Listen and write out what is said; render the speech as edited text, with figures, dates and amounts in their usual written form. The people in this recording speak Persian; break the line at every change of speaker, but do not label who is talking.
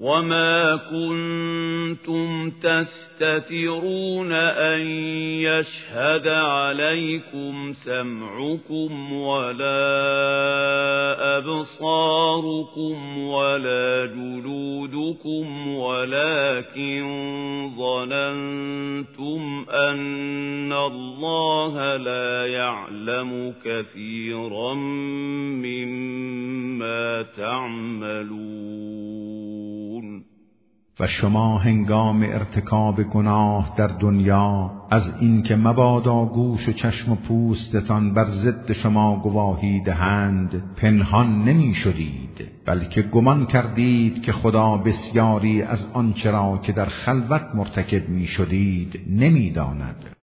وما كنتم تستترون أن يشهد عليكم سمعكم ولا أبصاركم ولا جلودكم ولكن ظننتم أن الله لا يعلم كثيرا مما تعملون.
و شما هنگام ارتکاب گناه در دنیا از اینکه مبادا گوش و چشم و پوستتان بر ضد شما گواهی دهند پنهان نمی شدید، بلکه گمان کردید که خدا بسیاری از آنچه را که در خلوت مرتکب می شدید نمی داند.